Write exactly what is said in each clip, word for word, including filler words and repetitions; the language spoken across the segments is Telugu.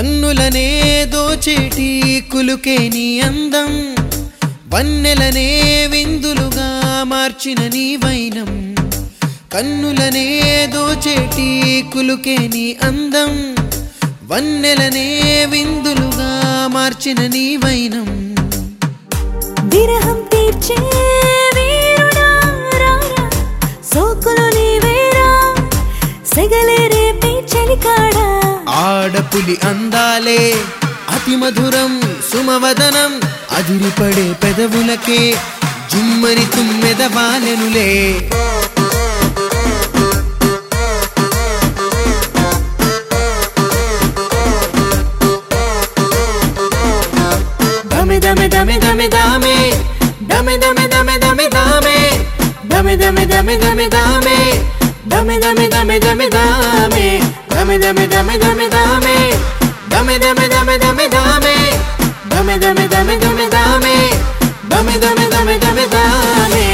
కన్నులనే దోచేటి కులుకే నీ అందం వన్నెలనే విందులుగా మార్చిన నీ వైనం కన్నులనే దోచేటి కులుకే నీ అందం వన్నెలనే విందులుగా మార్చిన నీ వైనం విరహం తీర్చే వీరుడా రారా సోకులు నీవేరా సెగలే రేపే చలికాడా ఆడపులి అందాలే అతి మధురం సుమవదనం అదిరిపడే పెదవులకే జుమ్మని తుమ్మెద బాలెనులే దమే దమే దమే దమే దామే దమే దమే దమే దమే దామే దమే దమే దమే దమే దామే దమే దమే దమే దమే దామే దమే దమే దమే దమే దామే దమే దమే దమే దమే దామే దమే దమే దమే దమే దామే దమే దమే దమే దమే దామే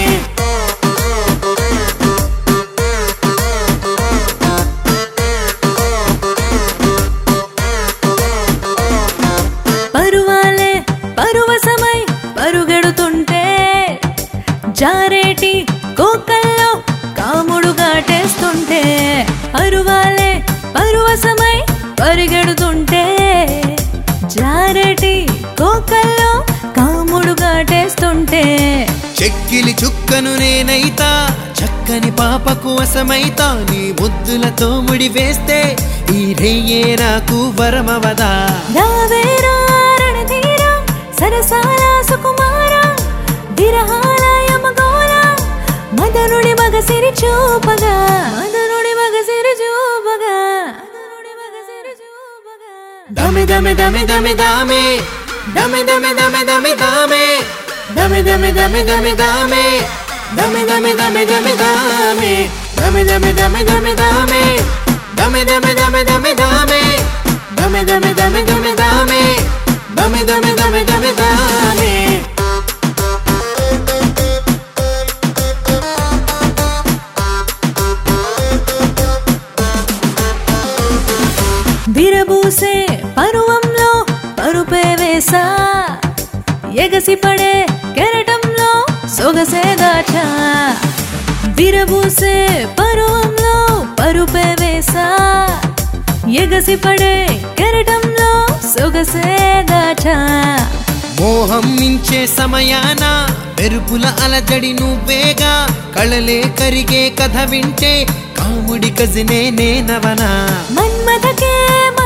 పరువాలే పరువసమై పరుగెడుతుంటే జారేటి కోకల్లో కాముడు గాటేస్తుంటే పరువాలే పరువసమై పరిగెడుతుంటే జారేటి కోకల్లో కాముడు గాటేస్తుంటే చెక్కిలి చుక్కను నేనైతా చక్కని పాపకు వశమైతా నీ ముద్దులతో ముడి వేస్తే ఈ రేయే నాకు వరమవదా రావేరా రణధీరా సరసాల సుకుమార విరహాల యమగోళ మదనుడి మగసిరి చూపగా మదనుడి మగసిరి చూపగా మదనుడి మగసిరి చూపగా దమే దమే దమే దమే దామే దమే దమే దమే దమే దామే దమే దమే దమే దమే దామే దమే దమే దమే దమే దామే దమే దమే దమే దమే దామే దమే దమే దమే దమే దామే దమే దమే దమే దమే దామే దమే దమే దమే దమే దామే విరబూసే పరువంలో పరుపే వేసా ఎగసి పడే కెరటంలో సొగసే దాచా విరబూసే పరువంలో పరుపే వేసా ఎగసి పడే కెరటంలో సొగసే దాచా మోహం మించే సమయాన మెరుపుల అలజడి నువ్వేగా కళలే కరిగే కథ వింటే కాముడి కజినే నేనవనా మన్మథకే